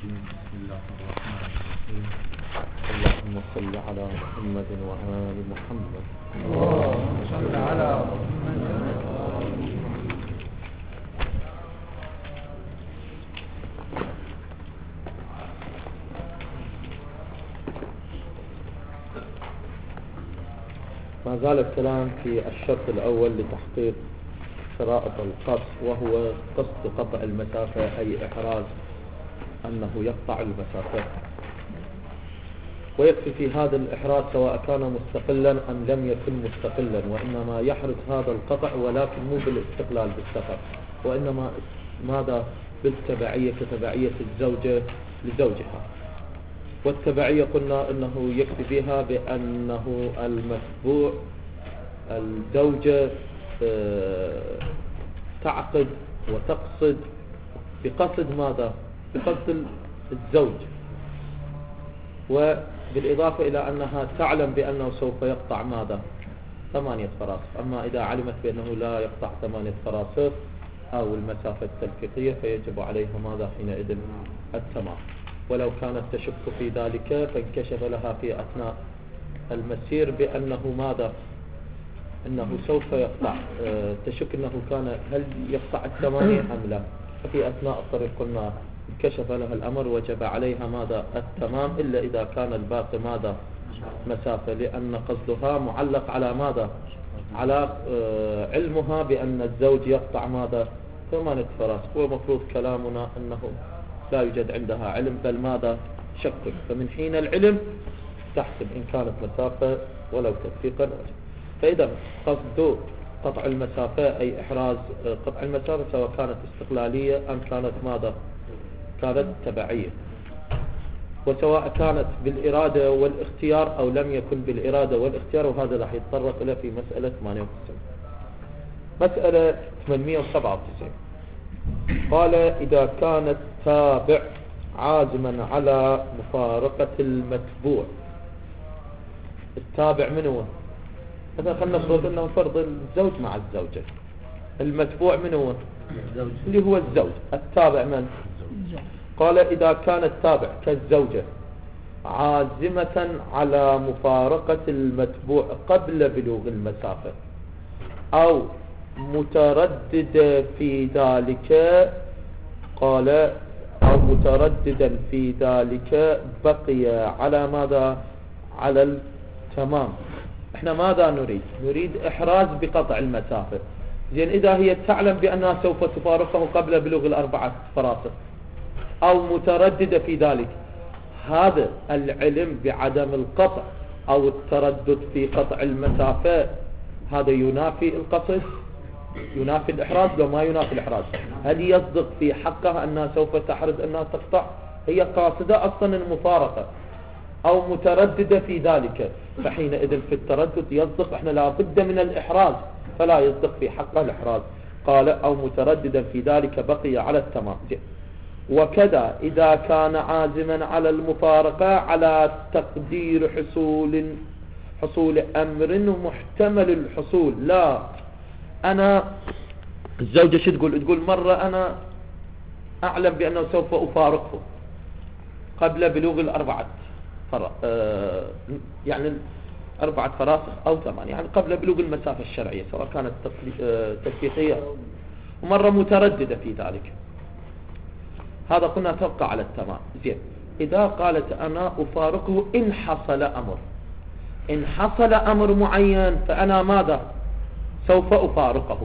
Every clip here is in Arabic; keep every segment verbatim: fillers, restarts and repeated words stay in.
بسم الله الرحمن الرحيم. اللهم صل على محمد وآل محمد. اللهم صل على محمد. ما زال الكلام في الشرط الأول لتحقيق شرائط القصد، وهو قصد قطع المسافة، أي إحراز أنه يقطع المسافة. ويكفي في هذا الإحراز سواء كان مستقلا أم لم يكن مستقلا، وإنما يحرز هذا القطع ولكن مو بالاستقلال بالسفر، وإنما ماذا بالتبعية كتبعية الزوجة لزوجها. والتبعية قلنا أنه يكفي بها بأنه المتبوع الزوجة تعقد وتقصد بقصد ماذا؟ بقصد الزوج، وبالإضافة إلى أنها تعلم بأنه سوف يقطع ماذا؟ ثمانية فراسخ. أما إذا علمت بأنه لا يقطع ثمانية فراسخ أو المسافة التلفيقية فيجب عليها ماذا حينئذ؟ التمام. ولو كانت تشك في ذلك فانكشف لها في أثناء المسير بأنه ماذا؟ أنه سوف يقطع، أه تشك أنه كان هل يقطع الثمانية أم لا، ففي أثناء الطريق قلنا انكشف لها الأمر وجب عليها ماذا؟ التمام، إلا إذا كان الباقي ماذا؟ مسافة، لأن قصدها معلق على ماذا؟ على أه علمها بأن الزوج يقطع ماذا؟ ثمانية فراسخ. ومفروض كلامنا أنه لا يوجد عندها علم، بل ماذا؟ شك. فمن حين العلم تحسب إن كانت مسافة ولو تدقيقا. فإذا قصد قطع المسافة أي إحراز قطع المسافة سواء كانت استقلالية أم كانت ماذا؟ كانت تبعية، وسواء كانت بالإرادة والاختيار أو لم يكن بالإرادة والاختيار. وهذا راح يتطرق إلى في مسألة ثمانية وتسعين. مسألة ثمانمئة وسبعة وتسعين قال: إذا كان التابع عازما على مفارقة المتبوع. التابع من هو؟ مثلا خلنا نفرض أنه فرض الزوج مع الزوجة. المتبوع من هو؟ اللي هو الزوج. التابع من؟ قال: إذا كان التابع كالزوجة عازمة على مفارقة المتبوع قبل بلوغ المسافة أو متردد في ذلك، قال أو مترددا في ذلك بقي على ماذا؟ على التمام. احنا ماذا نريد؟ نريد إحراز بقطع المسافة. زين، إذا هي تعلم بأنها سوف تفارقه قبل بلوغ الأربعة فراسخ أو مترددة في ذلك، هذا العلم بعدم القطع أو التردد في قطع المسافة هذا ينافي القصد؟ ينافي الإحراز لو ما ينافي الإحراز؟ هل يصدق في حقها أنها سوف تحرز أنها تقطع؟ هي قاصدة أصلا المفارقة أو مترددة في ذلك، فحينئذ في التردد يصدق. احنا لا بد من الإحراز، فلا يصدق في حقها الإحراز. قال: أو مترددا في ذلك بقي على التمام. وكذا إذا كان عازما على المفارقة على تقدير حصول حصول أمر محتمل الحصول. لا، أنا الزوجة شو تقول؟ تقول مرة أنا أعلم بأنه سوف أفارقه قبل بلوغ الأربعة فرا... آه يعني أربعة فراسخ أو ثمان، يعني قبل بلوغ المسافة الشرعية سواء كانت تثبيتية، ومرة مترددة في ذلك. هذا قلنا تبقى على التمام. زين، إذا قالت أنا أفارقه إن حصل أمر، إن حصل أمر معين فأنا ماذا؟ سوف أفارقه،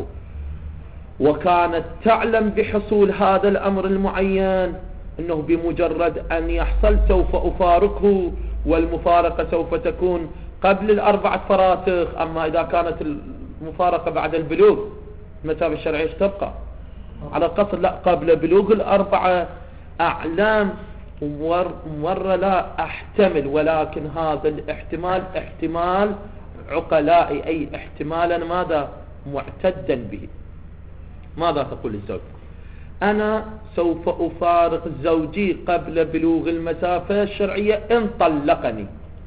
وكانت تعلم بحصول هذا الأمر المعين أنه بمجرد أن يحصل سوف أفارقه، والمفارقة سوف تكون قبل الأربعة فراسخ. أما إذا كانت المفارقة بعد البلوغ المسافة الشرعية تبقى على قصر، لا قبل بلوغ الأربعة. أعلام مرة لا أحتمل، ولكن هذا الاحتمال احتمال عقلائي، أي احتمالا ماذا؟ معتدا به. ماذا تقول الزوج؟ أنا سوف أفارق زوجي قبل بلوغ المسافة الشرعية إن طلقني،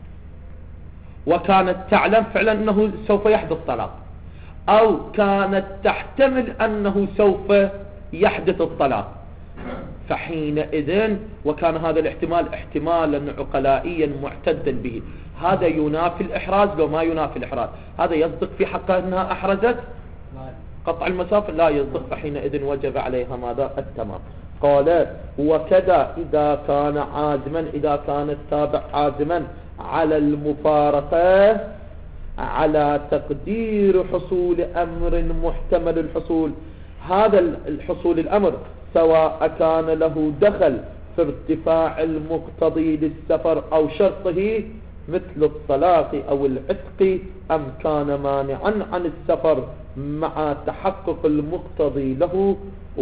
وكانت تعلم فعلا أنه سوف يحدث طلاق، أو كانت تحتمل أنه سوف يحدث الطلاق، فحينئذ وكان هذا الاحتمال احتمالا عقلائيا معتدا به، هذا ينافي الإحراز لو ما ينافي الإحراز؟ هذا يصدق في حقها أنها أحرزت قطع المسافة؟ لا يصدق، فحينئذ وجب عليها ماذا؟ التمام. قال وكذا إذا كان عازما، إذا كان التابع عازما على المفارقة على تقدير حصول أمر محتمل الحصول، هذا الحصول الأمر سواء كان له دخل في ارتفاع المقتضي للسفر أو شرطه مثل الطلاق أو العتق، أم كان مانعا عن السفر مع تحقق المقتضي له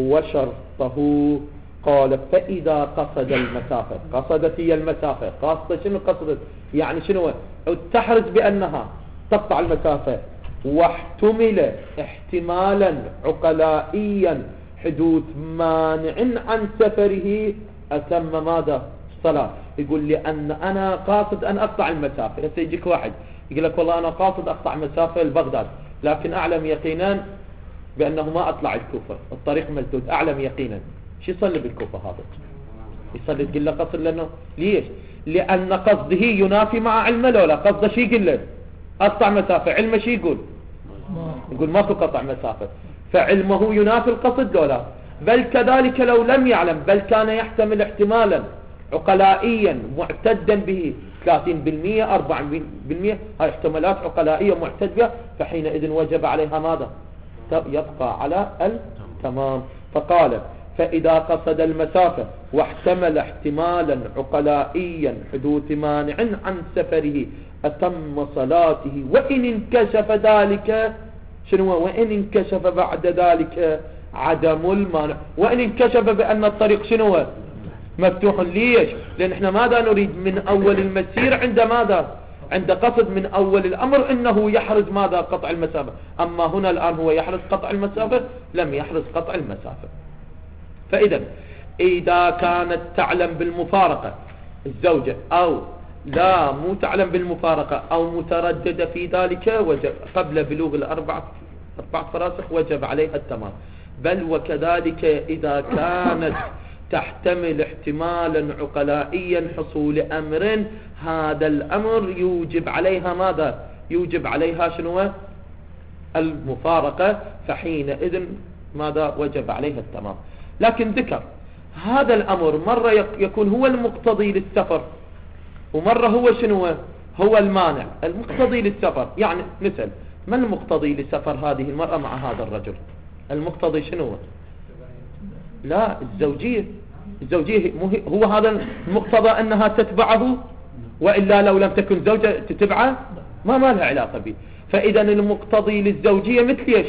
وشرطه. قال فإذا قصد المسافة، قصدت هي المسافة، قاصدة شنو قصدت؟ يعني شنو؟ تحرز بأنها تقطع المسافة، واحتمل احتمالا عقلائيا حدوث مانع عن سفره، أتم ماذا؟ الصلاة. يقول لأن أنا قاصد أن أقطع المسافة. هسه يجيك واحد يقول لك والله أنا قاصد أقطع مسافة لبغداد، لكن أعلم يقينا بأنه ما أطلع الكوفة، الطريق مسدود، أعلم يقينا. شو يصلي بالكوفة هذا؟ يصلي تقول له قصد لأنه ليش؟ لأن قصده ينافي مع علمه، لولا قصده شي يقول له أقطع مسافة، علمه شي يقول؟ يقول ما قطع مسافة، فعلمه ينافي القصد لولا. بل كذلك لو لم يعلم، بل كان يحتمل احتمالا عقلائيا معتدا به ثلاثين بالمئة أربعين بالمئة، هاي احتمالات عقلائية معتد بها، فحينئذ وجب عليها ماذا؟ يبقى على التمام. فقال فإذا قصد المسافة واحتمل احتمالا عقلائيا حدوث مانع عن سفره أتم صلاته، وإن انكشف ذلك شنو؟ وإن انكشف بعد ذلك عدم المانع، وإن انكشف بأن الطريق شنو؟ مفتوح. ليش؟ لأن احنا ماذا نريد من أول المسير؟ عند ماذا؟ عند قصد من أول الأمر أنه يحرز ماذا؟ قطع المسافة. أما هنا الآن هو يحرز قطع المسافة، لم يحرز قطع المسافة. فإذا إذا كانت تعلم بالمفارقة الزوجة أو لا مو تعلم بالمفارقة أو مترددة في ذلك، وجب قبل بلوغ الأربع أربع فراسخ وجب عليها التمام. بل وكذلك إذا كانت تحتمل احتمالا عقلائيا حصول أمر، هذا الأمر يوجب عليها ماذا؟ يوجب عليها شنو؟ المفارقة، فحينئذ ماذا؟ وجب عليها التمام. لكن ذكر هذا الأمر مرة يكون هو المقتضي للسفر، ومرة هو شنو؟ هو المانع. المقتضي للسفر يعني مثل ما المقتضي لسفر هذه المرأة مع هذا الرجل؟ المقتضي شنو؟ لا الزوجية. الزوجية هو هذا المقتضى أنها تتبعه، وإلا لو لم تكن زوجة تتبعه ما ما لها علاقة به. فإذا المقتضي للزوجية مثل ايش؟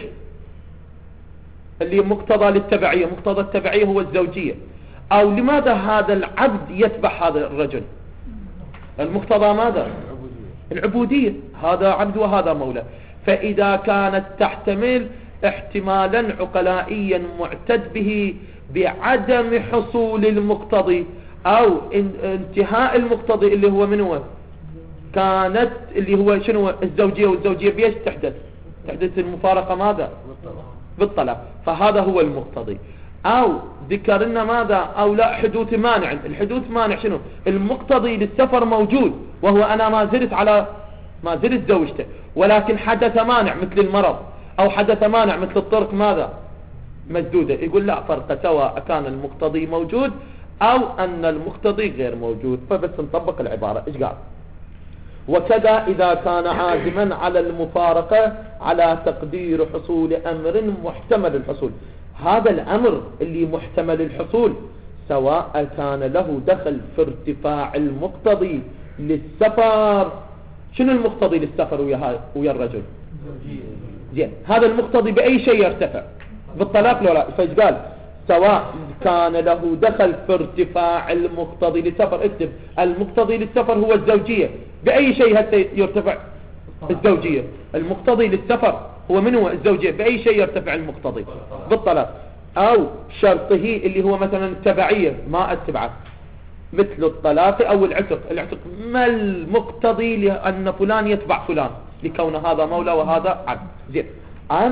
اللي مقتضى للتبعية، مقتضى التبعية هو الزوجية. أو لماذا هذا العبد يتبع هذا الرجل؟ المقتضى ماذا؟ العبودية، هذا عبد وهذا مولى. فإذا كانت تحتمل احتمالا عقلائيا معتد به بعدم حصول المقتضي أو انتهاء المقتضي اللي هو من هو؟ كانت اللي هو شنو؟ الزوجية. والزوجية بيش تحدث؟ تحدث المفارقة ماذا؟ بالطلاق. فهذا هو المقتضي. أو ذكرنا ماذا؟ أو لا حدوث مانع. الحدوث مانع شنو؟ المقتضي للسفر موجود، وهو أنا ما زلت على ما زلت زوجته، ولكن حدث مانع مثل المرض، أو حدث مانع مثل الطرق ماذا؟ مسدودة. يقول لا فرق، سواء كان المقتضي موجود أو أن المقتضي غير موجود. فبس نطبق العبارة. إيش قال؟ وكذا إذا كان عازما على المفارقة على تقدير حصول أمر محتمل الحصول، هذا الأمر اللي محتمل الحصول سواء كان له دخل في ارتفاع المقتضي للسفر. شنو المقتضي للسفر ويا, ويا الرجل؟ زين، هذا المقتضي بأي شيء يرتفع؟ بالطلاق لو لا. فايش قال؟ سواء كان له دخل في ارتفاع المقتضي للسفر. اكتب المقتضي للسفر هو الزوجية. بأي شيء هسه يرتفع الزوجية؟ المقتضي للسفر هو من هو؟ الزوجية. بأي شيء يرتفع المقتضي؟ بالطلاق. أو شرطه اللي هو مثلا التبعية، ما اتبعه، مثل الطلاق أو العتق. العتق ما المقتضي لأن فلان يتبع فلان؟ لكون هذا مولى وهذا عبد. زين، أم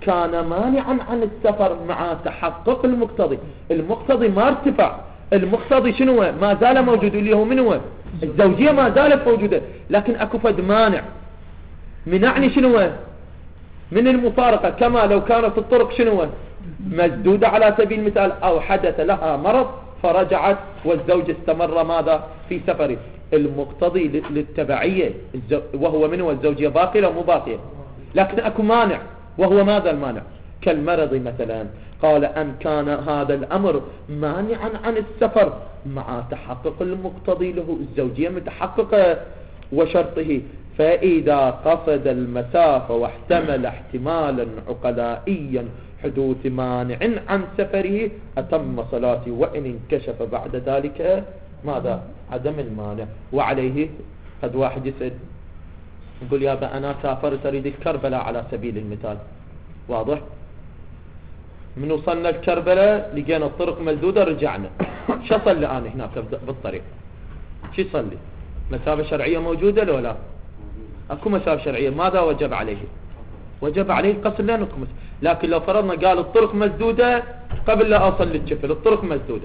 كان مانعا عن السفر مع تحقق المقتضي. المقتضي ما ارتفع، المقتضي شنو ما زال موجود اللي هو من هو الزوجية ما زالت موجودة، لكن اكو فد مانع منعني شنو من المفارقة، كما لو كانت الطرق شنو مسدودة على سبيل المثال، او حدث لها مرض فرجعت والزوج استمر ماذا في سفره. المقتضي للتبعية وهو من هو الزوجية باقية أو مو باقية، لكن اكو مانع وهو ماذا المانع؟ كالمرض مثلا. قال أن كان هذا الأمر مانعا عن السفر مع تحقق المقتضي له الزوجية متحققة وشرطه، فإذا قصد المسافة واحتمل احتمالا عقلائيا حدوث مانع عن سفره أتم صلاته، وإن انكشف بعد ذلك ماذا؟ عدم المانع. وعليه قد واحد يسأل يقول يا أبا أنا سافرت أريد كربلاء على سبيل المثال، واضح؟ من وصلنا الكربلاء لقينا الطرق مسدودة رجعنا، شو صلي أنا هناك بالطريق؟ شو صلي؟ مسافة شرعية موجودة لو لا؟ أكو مسافة شرعية، ماذا وجب عليه؟ وجب عليه القصر لأنكم. لكن لو فرضنا قال الطرق مسدودة قبل لا أصلي الجفل، الطرق مسدودة،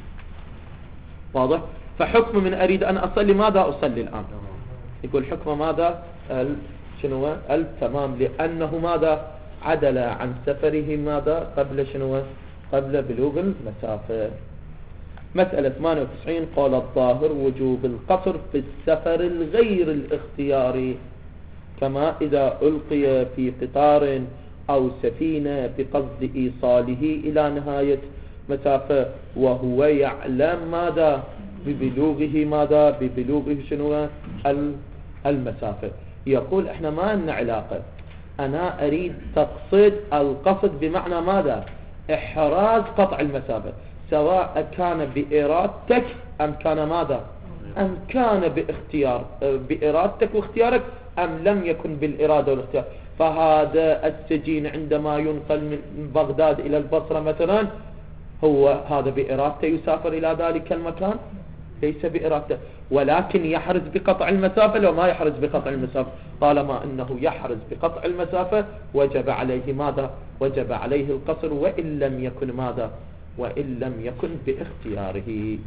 واضح؟ فحكم من أريد أن أصلي ماذا أصلي الآن؟ يقول حكم ماذا؟ شنو؟ التمام، لأنه ماذا؟ عدل عن سفره ماذا؟ قبل شنو؟ قبل بلوغ المسافة. مسألة ثمانية وتسعين قال الظاهر وجوب القصر في السفر الغير الاختياري، كما إذا ألقي في قطار أو سفينة بقصد إيصاله إلى نهاية مسافة وهو يعلم ماذا؟ ببلوغه ماذا؟ ببلوغه شنو؟ المسافة. يقول احنا ما لنا علاقة، أنا أريد تقصد القصد بمعنى ماذا؟ إحراز قطع المسافة، سواء كان بإرادتك أم كان ماذا؟ أم كان باختيار بإرادتك واختيارك أم لم يكن بالإرادة والاختيار. فهذا السجين عندما ينقل من بغداد إلى البصرة مثلا، هو هذا بإرادته يسافر إلى ذلك المكان؟ ليس بإرادته، ولكن يحرز بقطع المسافة لو ما يحرز بقطع المسافة. طالما أنه يحرز بقطع المسافة وجب عليه ماذا؟ وجب عليه القصر، وإن لم يكن ماذا؟ وإن لم يكن باختياره.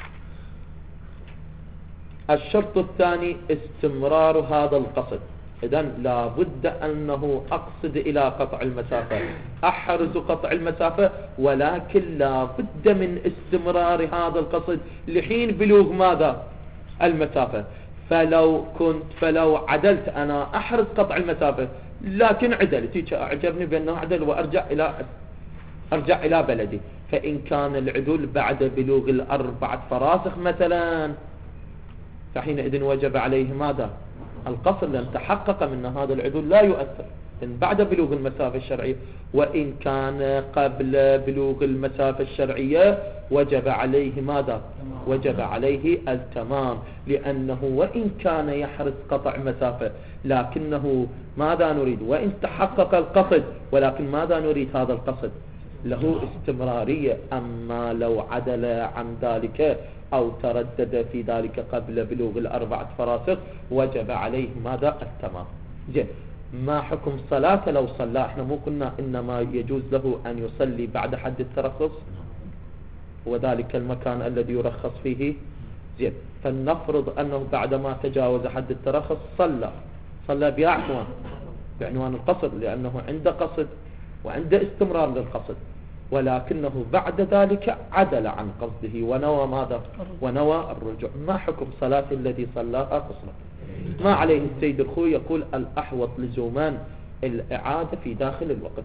الشرط الثاني استمرار هذا القصد. إذن لا بد أنه أقصد إلى قطع المسافة، أحرز قطع المسافة، ولكن لا بد من استمرار هذا القصد لحين بلوغ ماذا؟ المسافة. فلو كنت فلو عدلت أنا أحرز قطع المسافة، لكن عدلت أعجبني بأنه عدل وأرجع إلى أرجع إلى بلدي، فإن كان العدول بعد بلوغ الأربعة فراسخ مثلا، فحينئذ وجب عليه ماذا؟ القصر، لأن تحقق من هذا العدول لا يؤثر إن بعد بلوغ المسافة الشرعية. وإن كان قبل بلوغ المسافة الشرعية وجب عليه ماذا؟ وجب عليه التمام، لأنه وإن كان يحرز قطع مسافة لكنه ماذا نريد؟ وإن تحقق القصد، ولكن ماذا نريد؟ هذا القصد له استمرارية. أما لو عدل عن ذلك أو تردد في ذلك قبل بلوغ الأربعة فراسخ وجب عليه ماذا؟ التمام. جيد. ما حكم صلاة لو صلى؟ احنا مو قلنا إنما يجوز له أن يصلي بعد حد الترخص وذلك المكان الذي يرخص فيه. زين، فلنفرض أنه بعدما تجاوز حد الترخص صلى صلى بعنوان بعنوان القصد، لأنه عنده قصد وعنده استمرار للقصد، ولكنه بعد ذلك عدل عن قصده ونوى ماذا؟ ونوى الرجوع. ما حكم صلاة الذي صلاها قصرا؟ ما عليه السيد الخوي يقول الأحوط لزومان الإعادة في داخل الوقت.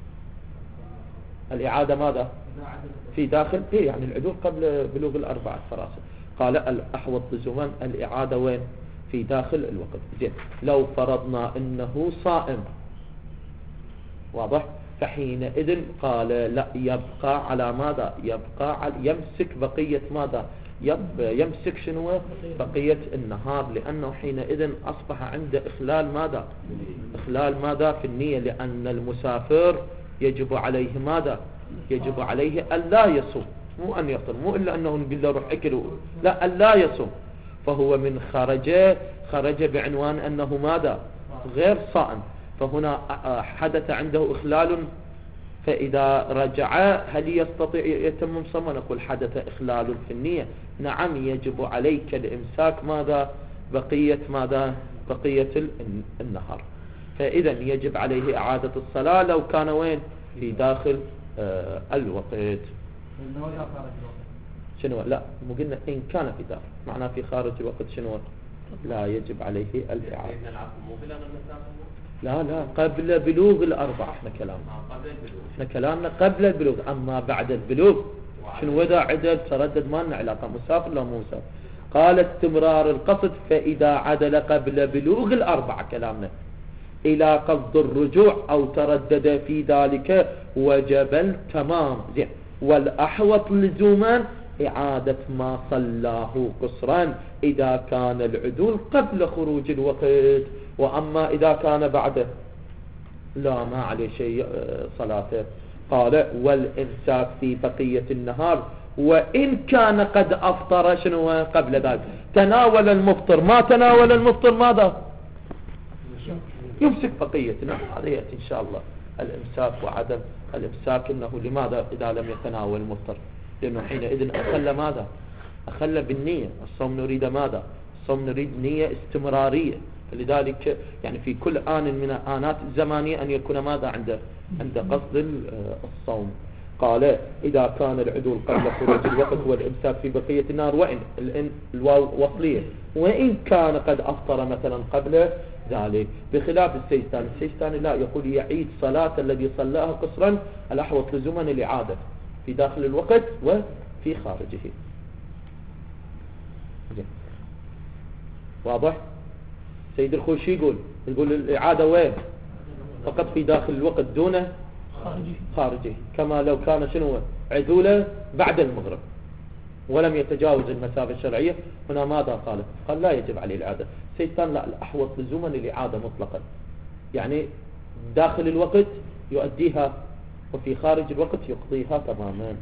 الإعادة ماذا؟ في داخل إيه يعني العدول قبل بلوغ الأربعة فراسخ. قال الأحوط لزومان الإعادة وين؟ في داخل الوقت. زين، لو فرضنا إنه صائم، واضح؟ فحينئذ قال لا، يبقى على ماذا؟ يبقى على يمسك بقية ماذا؟ يمسك شنو؟ بقية النهار، لأنه حينئذ أصبح عنده إخلال ماذا؟ إخلال ماذا؟ في النية، لأن المسافر يجب عليه ماذا؟ يجب عليه أن لا يصوم، مو أن يفطر، مو إلا أنه نقول له روح أكل، لا، أن لا يصوم. فهو من خرج خرج بعنوان أنه ماذا؟ غير صائم. فهنا حدث عنده إخلال، فإذا رجع هل يستطيع يتمم صومه؟ نقول حدث إخلال في النية، نعم يجب عليك الإمساك ماذا؟ بقية ماذا؟ بقية النهار. فإذا يجب عليه إعادة الصلاة لو كان وين؟ في داخل آه الوقت. شنو؟ لا مو قلنا إن كان في داخل، معناه في خارج الوقت شنو؟ لا يجب عليه الإعادة. لا لا قبل بلوغ الأربع احنا كلامنا احنا كلامنا قبل البلوغ. أما بعد البلوغ شنو؟ وذا عدل تردد ما لنا علاقة، مسافر لا مو مسافر. قال استمرار القصد، فإذا عدل قبل بلوغ الأربع كلامنا إلى قصد الرجوع أو تردد في ذلك وجب التمام. زين. والأحوط لزوما إعادة ما صلاه قصرا إذا كان العدول قبل خروج الوقت، وأما إذا كان بعده لا ما عليه شيء صلاته. قال والإمساك في بقية النهار وإن كان قد أفطر شنو قبل ذلك. تناول المفطر، ما تناول المفطر ماذا؟ يمسك بقية النهار. هذا يأتي إن شاء الله الإمساك وعدم الإمساك إنه لماذا إذا لم يتناول المفطر؟ لأنه حينئذ أخل ماذا؟ أخل بالنية. الصوم نريد ماذا؟ الصوم نريد نية استمرارية، فلذلك يعني في كل آن من آنات الزمانية أن يكون ماذا عنده؟ عند قصد الصوم. قال إذا كان العدول قبل خروج الوقت والإمساك في بقية النهار، وإن الإن الواو وصلية، وإن كان قد أفطر مثلا قبل ذلك، بخلاف السيستاني. السيستاني لا، يقول يعيد صلاة الذي صلاها قصرا، الأحوط لزوما الإعادة في داخل الوقت وفي خارجه. واضح؟ سيد الخوشي يقول يقول الإعادة وين؟ فقط في داخل الوقت دونه خارجه, خارجه. كما لو كان شنو عدوله بعد المغرب ولم يتجاوز المسافة الشرعية، هنا ماذا قال؟ قال لا يجب عليه الإعادة. سيستان لا، الأحوط لزوما الإعادة مطلقا، يعني داخل الوقت يؤديها وفي خارج الوقت يقضيها تماما.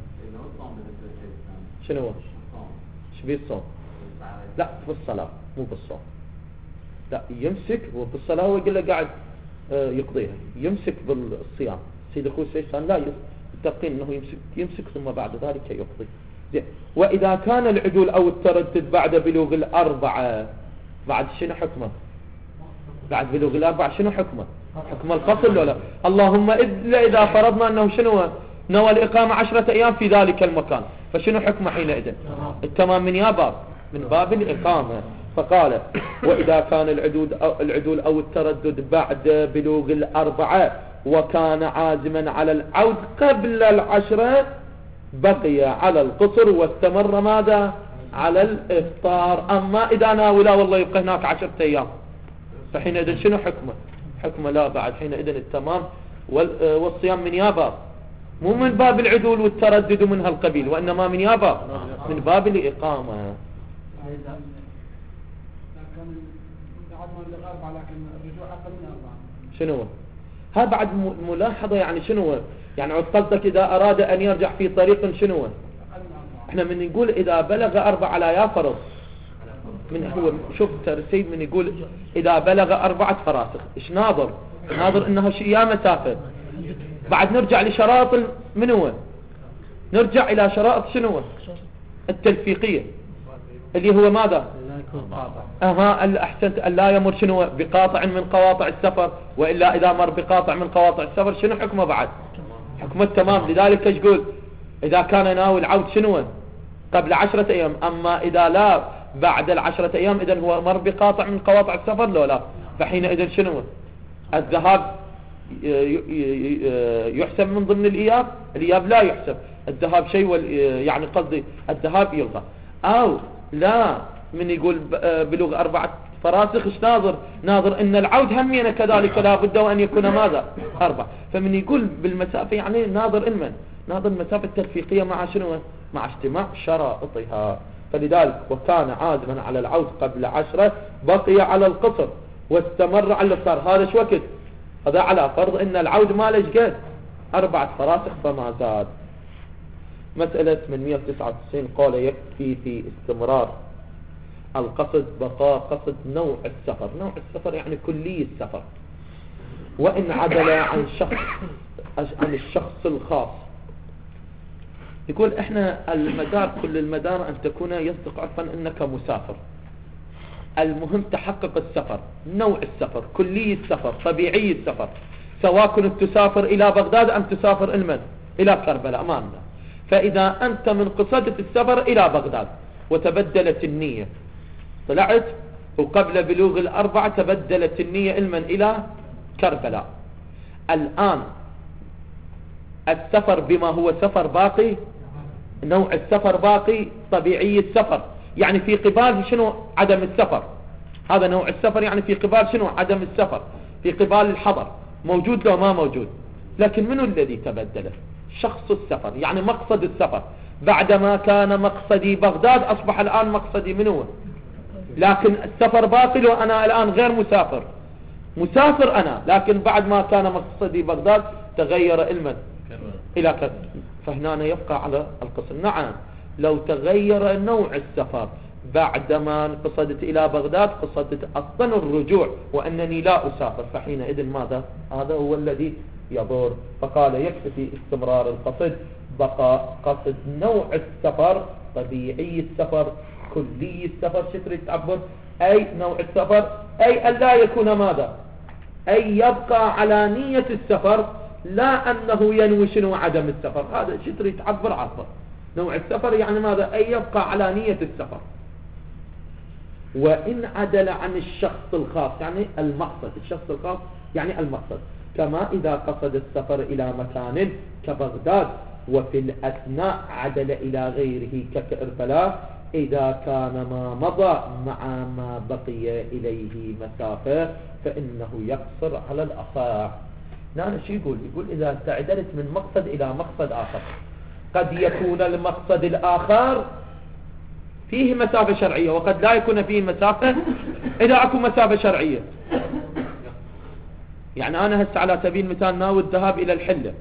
شنو شبيه الصوم؟ لا في الصلاة مو بالصوم. لا يمسك وبالصلاة ويقول له قاعد يقضيها، يمسك بالصيام. سيد الخوي سيستان لا يتقين انه يمسك يمسك ثم بعد ذلك يقضي. زين. واذا كان العدول او التردد بعد بلوغ الاربعه، بعد شنو حكمه؟ بعد بلوغ الاربعه شنو حكمه؟ حكم القصر ولا لا؟ اللهم الا اذا فرضنا انه شنو نوى الاقامه عشرة ايام في ذلك المكان، فشنو حكمه حينئذ؟ التمام من يا باب من باب الاقامه. فقال واذا كان العدول او العدول او التردد بعد بلوغ الاربعه وكان عازما على العود قبل العشرة بقي على القصر واستمر ماذا؟ على الإفطار. أما إذا ناولا والله يبقى هناك عشرة أيام، فحينئذ شنو حكمه؟ حكمه لا، بعد حينئذ التمام والصيام من يابا، مو من باب العدول والتردد من هالقبيل، وإنما من يابا من باب الإقامة. شنو ها بعد ملاحظة؟ يعني شنو يعني قصدك إذا أراد أن يرجع في طريق شنو؟ احنا من نقول إذا بلغ أربعة لا يا فرض من هو شوف ترسيب من يقول إذا بلغ أربعة فراسخ، إيش ناظر؟ ناظر إنها شيء مسافة. بعد نرجع لشرائط من هو؟ نرجع إلى شرائط شنو؟ التلفيقية اللي هو ماذا؟ أها الأحسنت، ألا يمر شنو بقاطع من قواطع السفر، وإلا إذا مر بقاطع من قواطع السفر شنو حكمه بعد؟ حكمه تمام. لذلك ايش يقول؟ إذا كان ناوي العود شنو قبل عشرة أيام، أما إذا لا بعد العشرة أيام إذن هو مر بقاطع من قواطع السفر لو لا، فحينئذ شنو الذهاب يحسب من ضمن الإياب؟ الإياب لا يحسب، الذهاب شيء يعني قصدي الذهاب يلغى. أو لا من يقول بلوغ أربعة فراسخ ايش ناظر؟ ناظر ان العود همينا كذلك لا بد وان يكون ماذا؟ أربعة. فمن يقول بالمسافة يعني ناظر إنمن ناظر المسافة التلفيقية مع شنو؟ مع اجتماع شرائطها. فلذلك وكان عازما على العود قبل عشرة بقي على القصر واستمر على الإفطار. هذا شو وقت؟ هذا على فرض ان العود ما ليش قد أربعة فراسخ فما زاد. مسألة ثمانمئة وتسعة وتسعين قال يكفي في استمرار القصد بقاء قصد نوع السفر. نوع السفر يعني كلي السفر، وإن عدل عن شخص عن الشخص الخاص. يقول احنا المدار كل المدار ان تكون يصدق عرفا انك مسافر. المهم تحقق السفر، نوع السفر، كلي السفر، طبيعي السفر، سواء كنت تسافر الى بغداد ام تسافر المن الى كربلاء امامنا. فاذا انت من قصدت السفر الى بغداد وتبدلت النية، طلعت وقبل بلوغ الاربعة تبدلت النية المن الى كربلاء، الان السفر بما هو سفر باقي، نوع السفر باقي، طبيعي السفر، يعني في قبال شنو عدم السفر، هذا نوع السفر، يعني في قبال شنو عدم السفر، في قبال الحضر، موجود لو ما موجود. لكن منو الذي تبدل؟ شخص السفر، يعني مقصد السفر، بعدما كان مقصدي بغداد أصبح الآن مقصدي منو؟ لكن السفر باقي وأنا الآن غير مسافر، مسافر أنا، لكن بعد ما كان مقصدي بغداد تغير المن إلى كذا، فهنا يبقى على القصر. نعم لو تغير نوع السفر بعدما قصدت إلى بغداد قصدت أصلا الرجوع وأنني لا أسافر، فحينئذ ماذا؟ هذا هو الذي يضر. فقال يكفي في استمرار القصد بقى قصد نوع السفر، طبيعي السفر، كلي السفر، شتري تعبر، أي نوع السفر، أي أن لا يكون ماذا؟ أي يبقى على نية السفر، لا أنه ينوي شنو عدم السفر. هذا شتري تعبر عبر نوع السفر، يعني ماذا؟ أي يبقى على نية السفر. وإن عدل عن الشخص الخاص، يعني المقصد، الشخص الخاص يعني المقصد، كما إذا قصد السفر إلى مكان كبغداد وفي الأثناء عدل إلى غيره ككربلاء، إذا كان ما مضى مع ما بقي إليه مسافة فإنه يقصر على الأصح. نحن شو يقول؟ يقول إذا تعدلت من مقصد إلى مقصد آخر، قد يكون المقصد الآخر فيه مسافة شرعية وقد لا يكون فيه مسافة. إذا أكو مسافة شرعية، يعني أنا هسه على سبيل المثال ناوي الذهاب إلى الحلة،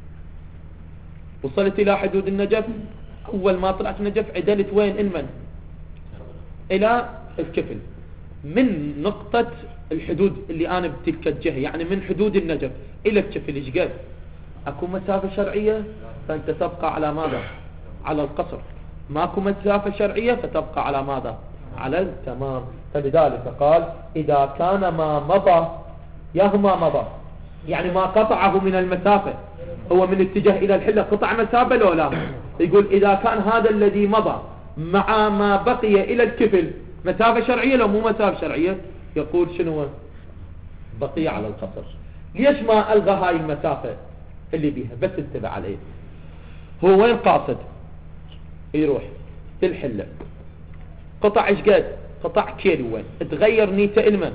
وصلت إلى حدود النجف، أول ما طلعت النجف عدلت وين؟ المن إلى الكفل، من نقطة الحدود اللي أنا بتلك الجهة، يعني من حدود النجف إلى الكفل إيش قد؟ أكو مسافة شرعية، فأنت تبقى على ماذا؟ على القصر. ماكو مسافة شرعية فتبقى على ماذا؟ على التمام. فلذلك قال إذا كان ما مضى، يهما مضى يعني ما قطعه من المسافة، هو من اتجاه إلى الحلة قطع مسافة لو لا، يقول إذا كان هذا الذي مضى مع ما بقي إلى الكفل مسافة شرعية لو مو مسافة شرعية، يقول شنو؟ بقي على القصر. ليش ما ألغى هاي المسافة اللي بيها؟ بس انتبه عليه، هو وين قاصد؟ يروح الحلة، قطع ايش قد؟ قطع كيلو، وين تغير نيته المن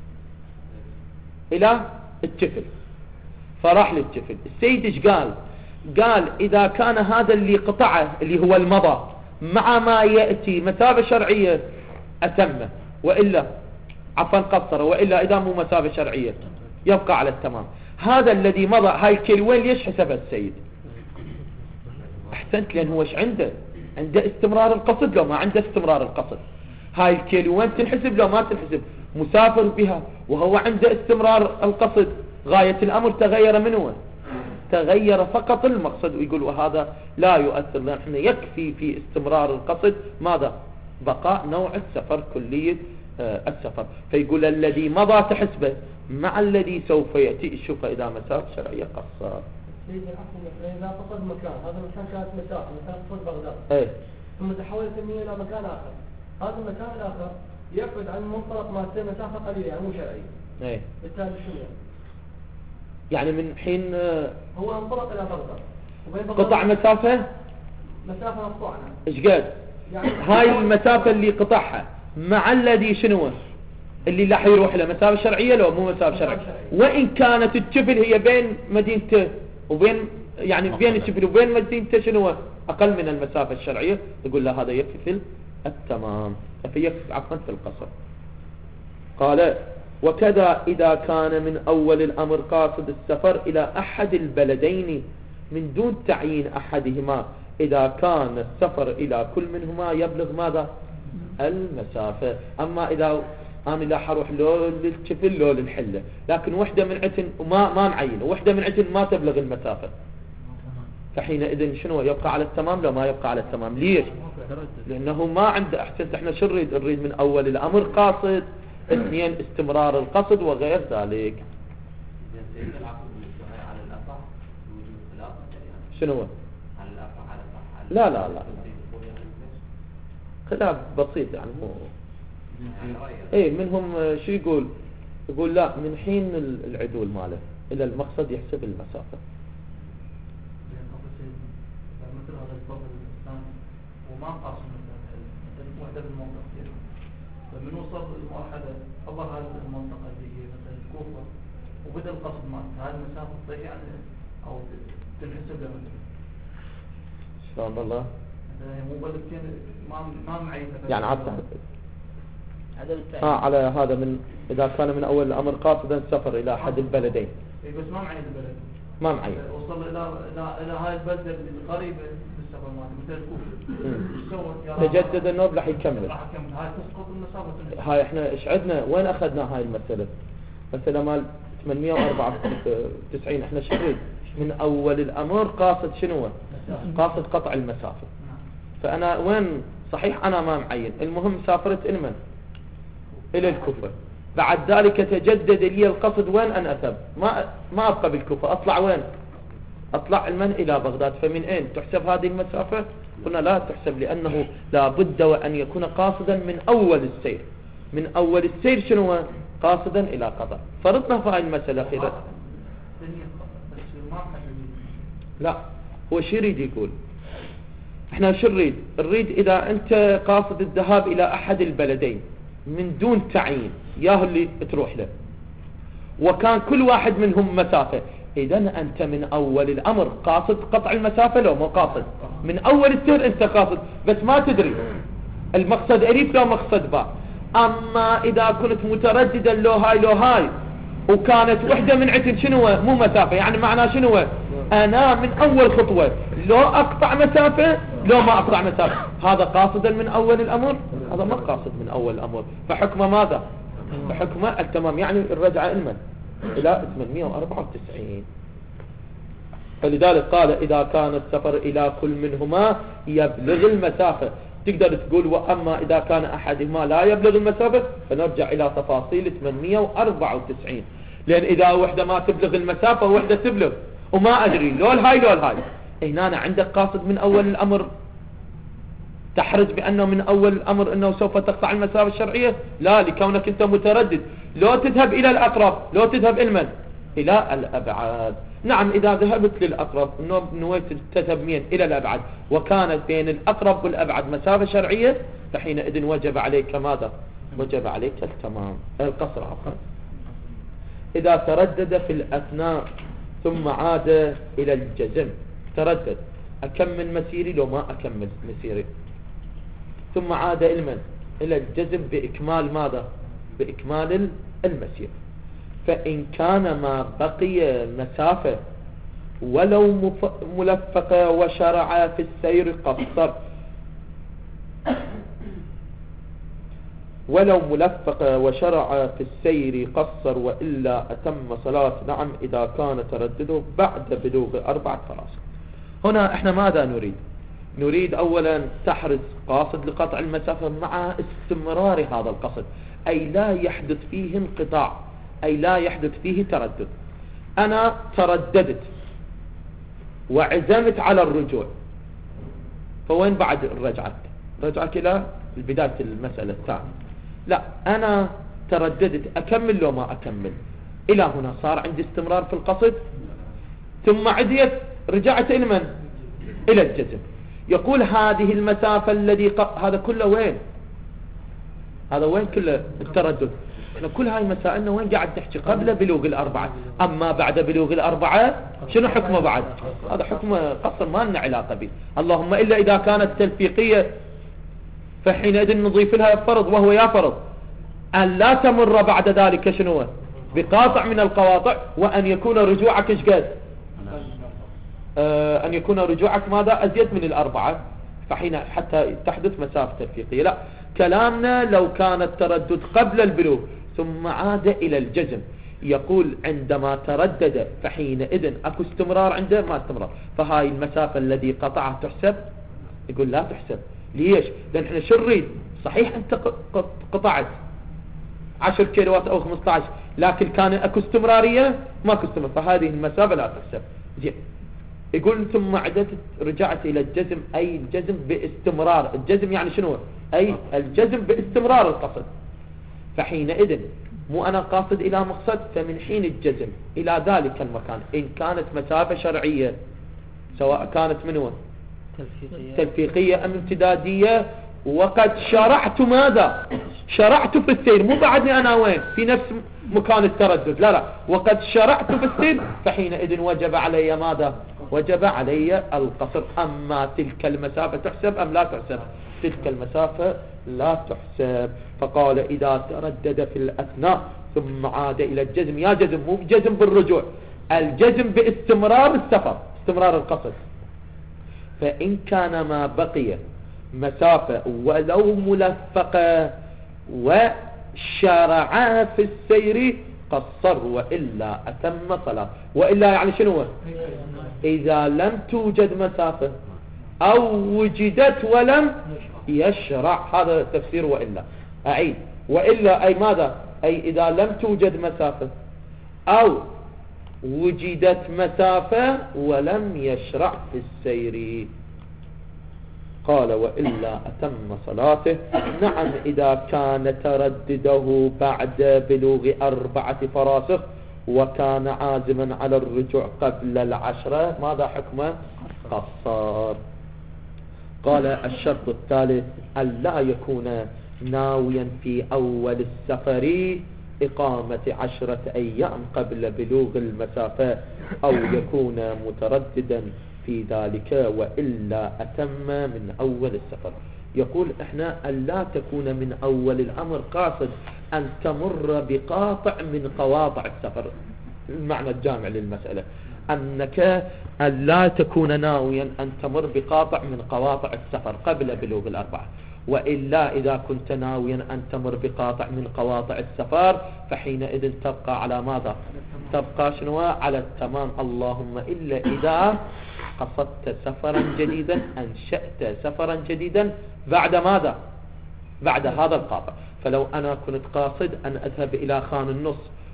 الى الكفل، فراح للكفل. السيد ايش قال؟ قال اذا كان هذا اللي قطعه اللي هو المضى مع ما يأتي مسافة شرعية أتمه، وإلا عفوا قصر، وإلا إذا مو مسافة شرعية يبقى على التمام. هذا الذي مضى هاي الكيلوين ليش حسبها السيد؟ أحسنت، لأن هو ايش عنده؟ عنده استمرار القصد لو ما عنده استمرار القصد. هاي الكيلوين تنحسب لو ما تنحسب، مسافر بها وهو عنده استمرار القصد، غاية الأمر تغير منه، تغير فقط المقصد. ويقول وهذا لا يؤثر، لأن احنا يكفي في استمرار القصد ماذا؟ بقاء نوع السفر، كلية آه السفر. فيقول الذي مضى تحسبه مع الذي سوف يأتي، شوف إذا مسافة شرعية قصر. إذا قصد مكان، هذا المكان كانت مسافة، مثلا قصد بغداد، ايه، ثم تحولت النية إلى مكان آخر، هذا المكان الآخر يبعد عن منطلق ما تصير مسافة قليلة يعني مو شرعية. ايه، بالتالي شنو يعني؟ يعني من حين هو انطلق إلى بغداد وبين بغداد قطع مسافة مسافة مقطوعة، ايش قد؟ يعني هاي المسافة اللي قطعها مع الذي شنو؟ اللي راح يروح له مسافة شرعية لو مو مسافة شرعية، وإن كانت الكفل هي بين مدينته وبين يعني بين الكفل وبين مدينته شنو؟ أقل من المسافة الشرعية، يقول له هذا يكفي في التمام، فيكفي عفوا في القصر. قال وكذا إذا كان من أول الأمر قاصد السفر إلى أحد البلدين من دون تعيين أحدهما، إذا كان السفر إلى كل منهما يبلغ ماذا؟ المسافة. أما إذا أنا لا حروح لو للكفل لو للحلة، لكن وحدة من عتن وما ما معينة، وحدة من عتن ما تبلغ المسافة، فحينئذ شنو يبقى على التمام لو ما يبقى على التمام؟ ليش؟ لأنه ما عنده أحسنت. احنا شو نريد؟ نريد من أول الأمر قاصد، اثنين استمرار القصد وغير ذلك. شنو هو؟ لا لا لا خلاف بسيط يعني مو ايه منهم. شو يقول؟ يقول لا، من حين العدول ماله الى المقصد يحسب المسافة. مثل هذا الفضل الإنسان وما قاصد مثلا وحدة بالمنطقة كثير، فمن وصل المرحلة عبر هذه المنطقة اللي هي مثلا الكوفة وبدأ القصد مالته، هذه المسافة تضيع يعني أو تنحسب له مثلا إن شاء الله. مثلا مو بلدتين ما ما معين يعني عطى اه على هذا من إذا كان من أول الأمر قاصدا السفر إلى أحد البلدين. إيه بس ما معين البلد، ما معين. وصل إلى إلى إلى هاي البلدة القريبة بالسفر مالته مثل الكوفة، تجدد النوب راح يكمل. راح يكمل هاي تسقط المسافة. هاي احنا ايش عندنا؟ وين أخذنا هاي المسألة؟ مثلا مال ثمانمئة وأربعة وتسعين احنا شو نريد؟ من أول الأمر قاصد شنو؟ قاصد قطع المسافة. فأنا وين صحيح أنا ما معين، المهم سافرت المن إلى الكوفة، بعد ذلك تجدد لي القصد وين أن أذهب، ما ما أبقى بالكوفة، أطلع وين؟ أطلع المن إلى بغداد. فمن أين تحسب هذه المسافة؟ قلنا لا تحسب، لأنه لا بد وأن يكون قاصدا من أول السير. من أول السير شنو؟ قاصدا إلى قضاء. فرضنا في هذه المسألة خيرا. لا هو شو يريد يقول؟ احنا شو نريد؟ نريد إذا أنت قاصد الذهاب إلى أحد البلدين من دون تعيين ياه اللي تروح له، وكان كل واحد منهم مسافة، إذا أنت من أول الأمر قاصد قطع المسافة لو مو قاصد؟ من أول السير أنت قاصد بس ما تدري المقصد أليف لو مقصد باء. أما إذا كنت مترددا لو هاي لو هاي وكانت وحدة من عتن شنو مو مسافة، يعني معناه شنو؟ أنا من أول خطوة لو أقطع مسافة لو ما أقطع مسافة، هذا قاصدا من أول الأمر، هذا ما قاصد من أول الأمر، فحكمه ماذا؟ فحكمه التمام، يعني الرجعة المن إلى ثمانمئة وأربعة وتسعين. فلذلك قال إذا كان السفر إلى كل منهما يبلغ المسافة. تقدر تقول وأما إذا كان أحدهما لا يبلغ المسافة فنرجع إلى تفاصيل ثمانمئة وأربعة وتسعين، لأن إذا وحدة ما تبلغ المسافة ووحدة تبلغ وما أدري لو الهاي لو الهاي، هنا أنا عندك قاصد من أول الأمر تحرز بأنه من أول الأمر أنه سوف تقطع المسافة الشرعية؟ لا، لكونك أنت متردد لو تذهب إلى الأقرب لو تذهب المن إلى الأبعاد. نعم إذا ذهبت للأقرب نويت تذهب مين إلى الأبعد وكانت بين الأقرب والأبعد مسافة شرعية، فحينئذ وجب عليك ماذا؟ وجب عليك التمام القصر عفوا. إذا تردد في الأثناء ثم عاد إلى الجزم، تردد أكمل مسيري لو ما أكمل مسيري، ثم عاد المن إلى الجزم بإكمال ماذا؟ بإكمال المسير. فإن كان ما بقي مسافة ولو ملفقة وشرع في السير قصر، ولو ملفقة وشرع في السير قصر وإلا أتم صلاة. نعم إذا كان تردده بعد بلوغ أربعة فراسخ. هنا احنا ماذا نريد؟ نريد أولا تحرز قاصد لقطع المسافة مع استمرار هذا القصد، أي لا يحدث فيه انقطاع، أي لا يحدث فيه تردد. أنا ترددت وعزمت على الرجوع، فوين بعد رجعت؟ رجعت إلى بداية المسألة الثانية. لا، أنا ترددت أكمل لو ما أكمل، إلى هنا صار عندي استمرار في القصد، ثم عديت رجعت إلى من؟ إلى الجزم. يقول هذه المسافة الذي ق... هذا كله وين؟ هذا وين كله التردد؟ احنا كل هاي مسائلنا وين قاعد تحكي؟ قبل بلوغ الأربعة. أما بعد بلوغ الأربعة شنو حكمه بعد؟ هذا حكمه قصر ما لنا علاقة به، اللهم إلا إذا كانت تلفيقية فحينئذ نضيف لها فرض، وهو يا فرض أن لا تمر بعد ذلك شنو؟ بقاطع من القواطع، وأن يكون رجوعك ايش قد؟ آه أن يكون رجوعك ماذا؟ أزيد من الأربعة، فحين حتى تحدث مسافة تلفيقية. لا، كلامنا لو كان التردد قبل البلوغ ثم عاد إلى الجزم، يقول عندما تردد فحينئذ أكو استمرار عنده ما استمرار، فهاي المسافة الذي قطعها تحسب؟ يقول لا تحسب. ليش؟ لأن احنا شو نريد؟ صحيح أنت قطعت عشر كيلوات أو خمسة عشر، لكن كان أكو استمرارية ما أكو استمرار، فهذه المسافة لا تحسب. زين، يقول ثم عدت رجعت إلى الجزم، أي الجزم باستمرار. الجزم يعني شنو؟ أي الجزم باستمرار القصد. فحينئذ مو أنا قاصد إلى مقصد، فمن حين الجزم إلى ذلك المكان إن كانت مسافة شرعية سواء كانت منو تلفيقية, تلفيقية أم امتدادية، وقد شرعت ماذا؟ شرعت في السير، مو بعدني أنا وين في نفس مكان التردد، لا لا، وقد شرعت في السير، فحينئذ وجب علي ماذا؟ وجب علي القصر. أما تلك المسافة تحسب أم لا تحسب؟ تلك المسافة لا تحسب. فقال إذا تردد في الأثناء ثم عاد إلى الجزم، يا جزم مو جزم بالرجوع، الجزم باستمرار السفر، استمرار القصد. فإن كان ما بقي مسافة ولو ملفقة وشرع في السير قصر، وإلا أتم صلاة. وإلا يعني شنو؟ إذا لم توجد مسافة أو وجدت ولم يشرع، هذا تفسير وإلا. أعيد، وإلا أي ماذا؟ أي إذا لم توجد مسافة أو وجدت مسافة ولم يشرع في السير. قال وإلا أتم صلاته. نعم، إذا كان تردده بعد بلوغ أربعة فراسخ وكان عازما على الرجوع قبل العشرة، ماذا حكمه؟ قصر. قال الشرط الثالث ألا يكون ناويا في أول السفر إقامة عشرة أيام قبل بلوغ المسافة، أو يكون مترددا في ذلك، وإلا أتم من أول السفر. يقول إحنا ألا تكون من أول الأمر قاصد أن تمر بقاطع من قواطع السفر. المعنى الجامع للمسألة أنك ألا تكون ناويا أن تمر بقاطع من قواطع السفر قبل بلوغ الأربعة، وإلا إذا كنت ناويا أن تمر بقاطع من قواطع السفر فحينئذ تبقى على ماذا؟ تبقى شنو؟ على التمام. اللهم إلا إذا قصدت سفرا جديدا، أنشأت سفرا جديدا بعد ماذا؟ بعد هذا القاطع. فلو أنا كنت قاصد أن أذهب إلى خان النص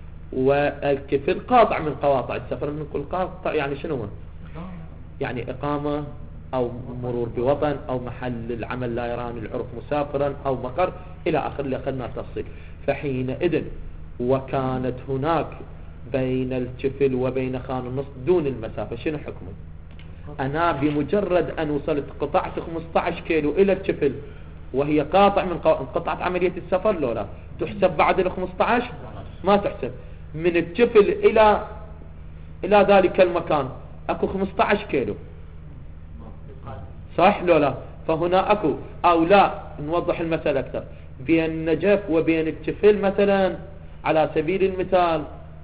والكفل قاطع من قواطع السفر، نقول قاطع يعني شنو؟ يعني إقامة أو مرور بوطن أو محل العمل لا يراني العرف مسافرا أو مقر إلى آخر اللي أخذنا تفصيل. فحينئذ وكانت هناك بين الكفل وبين خان النص دون المسافة، شنو حكمه؟ أنا بمجرد أن وصلت قطعت خمسة عشر كيلو إلى الكفل وهي قاطع من قطعت عملية السفر، لو لا تحسب بعد ال خمسة عشر؟ ما تحسب. من الكفل إلى إلى ذلك المكان أكو خمسة عشر كيلو، صح لو لا؟ فهنا أكو أو لا، نوضح المسألة أكثر، بين النجف وبين الكفل مثلا على سبيل المثال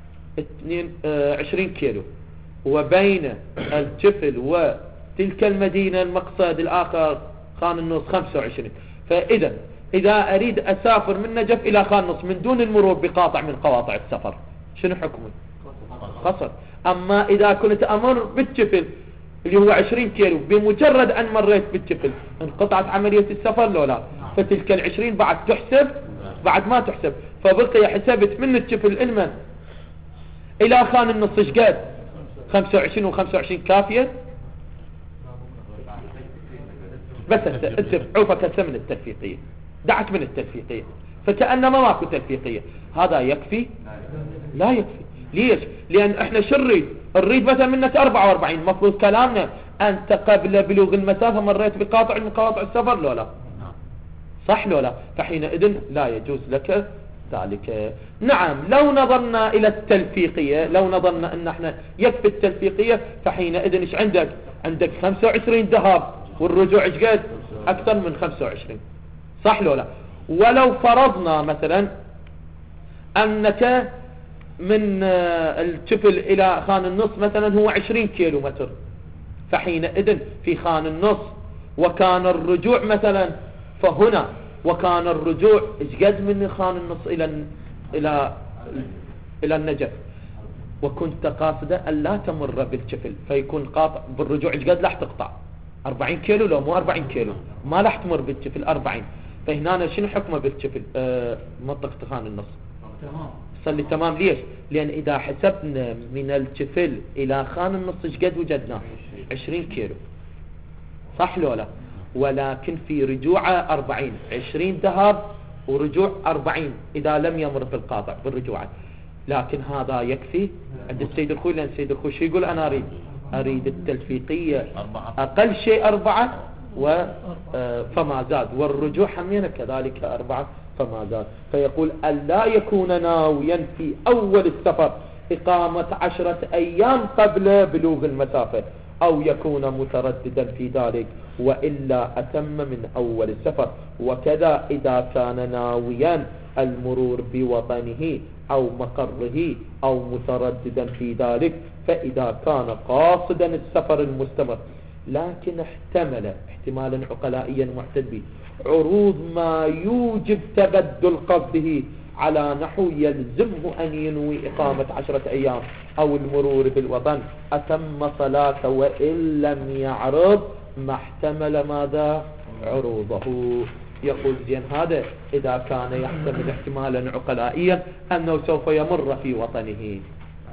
عشرين كيلو، وبين الكفل وتلك المدينة المقصد الآخر خان النص خمسة وعشرين. فإذا إذا أريد أسافر من نجف إلى خان النص من دون المرور بقاطع من قواطع السفر، شنو حكمه؟ قصر. أما إذا كنت أمر بالكفل اللي هو عشرين كيلو، بمجرد أن مريت بالكفل انقطعت عملية السفر لو لا، فتلك العشرين بعد تحسب؟ بعد ما تحسب. فبقي حسبت من الكفل المن إلى خان النص شقد؟ خمسة وعشرين وخمسة وعشرين كافية؟ بس انت عوفك هسه من التلفيقية، دعك من التلفيقية، فكأنما ماكو تلفيقية. هذا يكفي؟ لا يكفي. ليش؟ لأن احنا شو نريد؟ نريد مثلا منك أربعة وأربعين، مفروض كلامنا أنت قبل بلوغ المسافة مريت بقاطع من قواطع السفر لو لا؟ صح لو لا؟ فحينئذ لا يجوز لك ذلك. نعم، لو نظرنا إلى التلفيقية، لو نظرنا أن احنا يكفي التلفيقية، فحينئذ ايش عندك؟ عندك خمسة وعشرين ذهاب والرجوع ايش قد؟ أكثر من خمسة وعشرين، صح لو لا؟ ولو فرضنا مثلا أنك من الكفل إلى خان النص مثلا هو عشرين كيلو متر، فحينئذ في خان النص وكان الرجوع مثلا، فهنا وكان الرجوع ايش قد من خان النص الى الى الى النجف، وكنت قاصده ان لا تمر بالجفل، فيكون قاطع بالرجوع ايش قد راح تقطع أربعين كيلو، لو مو أربعين كيلو ما راح تمر بالجفل أربعين. فهنا شنو حكمه بالجفل آه منطقه خان النص؟ تمام صلي تمام. ليش؟ لان اذا حسبنا من الجفل الى خان النص ايش قد وجدناه؟ عشرين كيلو، صح لو لا؟ ولكن في رجوعه أربعين، عشرين ذهب ورجوع أربعين إذا لم يمر بالقاطع بالرجوع. لكن هذا يكفي عند السيد الخوي، لأن السيد الخوي شو يقول؟ أنا أريد أريد التلفيقية أقل شيء أربعة و فما زاد، والرجوع همينة كذلك أربعة فما زاد. فيقول ألا يكون ناويا في أول السفر إقامة عشرة أيام قبل بلوغ المسافة، أو يكون مترددا في ذلك، وإلا أتم من أول السفر. وكذا إذا كان ناويا المرور بوطنه أو مقره أو مترددا في ذلك، فإذا كان قاصدا السفر المستمر لكن احتمل احتمالا عقلائيا معتد به عروض ما يوجب تبدل قصده على نحو يلزمه أن ينوي إقامة عشرة أيام أو المرور بالوطن، أتم صلاة وإن لم يعرض ما احتمل ماذا؟ عروضه. يقول زين هذا إذا كان يحتمل احتمالا عقلائيا أنه سوف يمر في وطنه،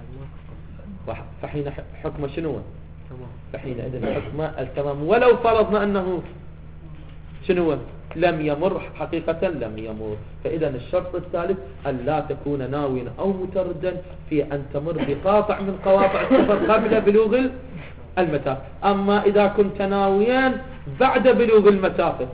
فحين حكم شنو؟ فحين إذن حكم التمام، ولو فرضنا أنه شنو؟ لم يمر حقيقة، لم يمر. فإذا الشرط الثالث أن لا تكون ناويا أو متردا في أن تمر بقاطع من قواطع السفر قبل بلوغ المسافة. أما إذا كنت ناويا بعد بلوغ المسافة،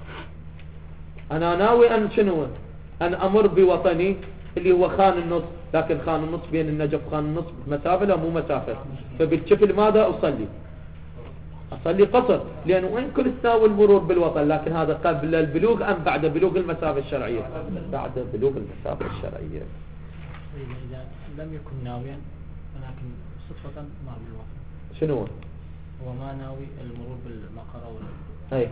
أنا ناوي أن شنو؟ أن أمر بوطني اللي هو خان النص، لكن خان النص بين النجف وخان النص مسافة لا مو مسافة، فبالشكل ماذا أصلي؟ أصلي قصر، لأنه وين كنت ناوي المرور بالوطن، لكن هذا قبل البلوغ أم بعد بلوغ المسافة الشرعية؟ بعد بلوغ المسافة الشرعية. إذا لم يكن ناويا ولكن صدفة مر بالوطن، شنو هو؟ هو ما ناوي المرور بالمقر أو أي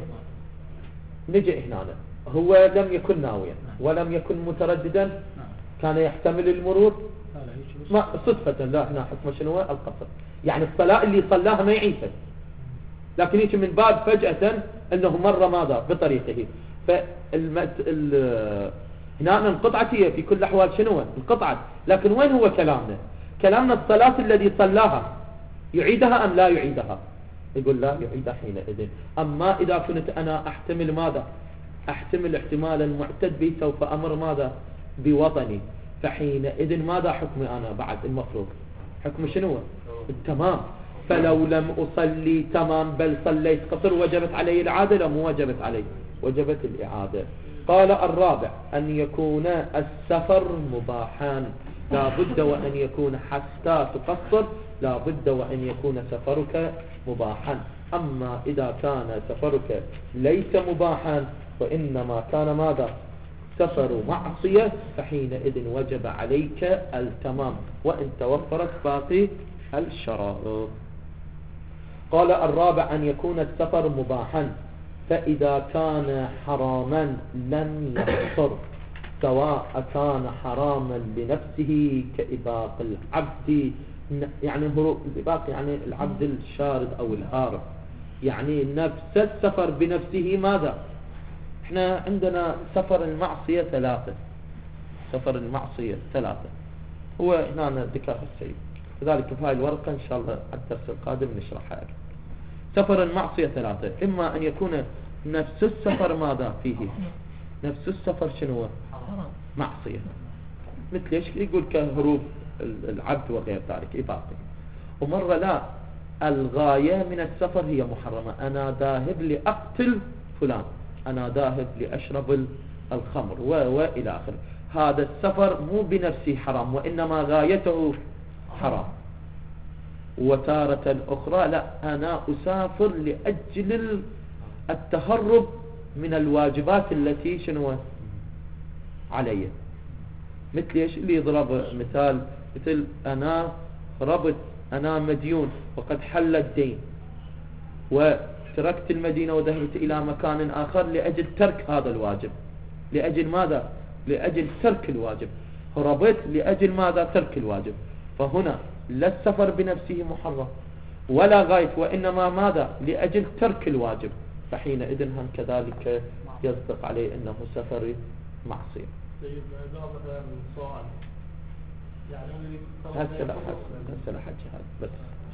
نجي هنا، هو لم يكن ناويا ولم يكن مترددا، كان يحتمل المرور ما صدفة، لا هنا حكم شنو هو؟ القصر. يعني الصلاة اللي صلاها ما يعيدها، لكن يجي من باب فجأة أنه مر ماذا؟ بطريقه. فالمت... ال... هنا انقطعت هي في كل الأحوال شنو؟ انقطعت، لكن وين هو كلامنا؟ كلامنا الصلاة الذي صلاها يعيدها أم لا يعيدها؟ يقول لا يعيدها حينئذ. أما إذا كنت أنا أحتمل ماذا؟ أحتمل احتمالا معتد به سوف أمر ماذا؟ بوطني، فحينئذ ماذا حكمي أنا بعد المفروض؟ حكم شنو؟ التمام. فلو لم أصلي تمام بل صليت قصر وجبت علي الإعادة؟ لا مو وجبت علي، وجبت الإعادة. قال الرابع أن يكون السفر مباحا، لا بد وأن يكون حتى تقصر لا بد وأن يكون سفرك مباحا. أما إذا كان سفرك ليس مباحا وإنما كان ماذا؟ سفر معصية، فحينئذ وجب عليك التمام وإن توفرت باقي الشرائط. قال الرابع أن يكون السفر مباحا، فإذا كان حراما لم يقصر، سواء كان حراما بنفسه كإباق العبد، يعني هو الإباق يعني العبد الشارد أو الهارب، يعني نفس السفر بنفسه ماذا؟ احنا عندنا سفر المعصية ثلاثة، سفر المعصية ثلاثة، هو هنا ذكر السيد، لذلك في هاي الورقة إن شاء الله على الدرس القادم نشرحها. سفر المعصية ثلاثة، إما أن يكون نفس السفر ماذا فيه؟ نفس السفر شنو؟ معصية، مثل إيش؟ يقول كهروب العبد وغير ذلك إباقي. ومرة لا، الغاية من السفر هي محرمة، أنا ذاهب لأقتل فلان، أنا ذاهب لأشرب الخمر وإلى آخره. هذا السفر مو بنفسه حرام وإنما غايته حرام. وتارة أخرى لا، أنا أسافر لأجل التهرب من الواجبات التي شنو علي، مثل إيش؟ اللي يضرب مثال مثل أنا ربط، أنا مديون وقد حل الدين وتركت المدينة وذهبت إلى مكان آخر لأجل ترك هذا الواجب، لأجل ماذا؟ لأجل ترك الواجب. هربت لأجل ماذا؟ ترك الواجب. فهنا لا السفر بنفسه محرم ولا غاية، وإنما ماذا؟ لأجل ترك الواجب، فحينئذ هم كذلك يصدق عليه أنه سفر معصية. طيب إذا مثلا صاعد يعني هسه لا هسه لا حكي هذا بس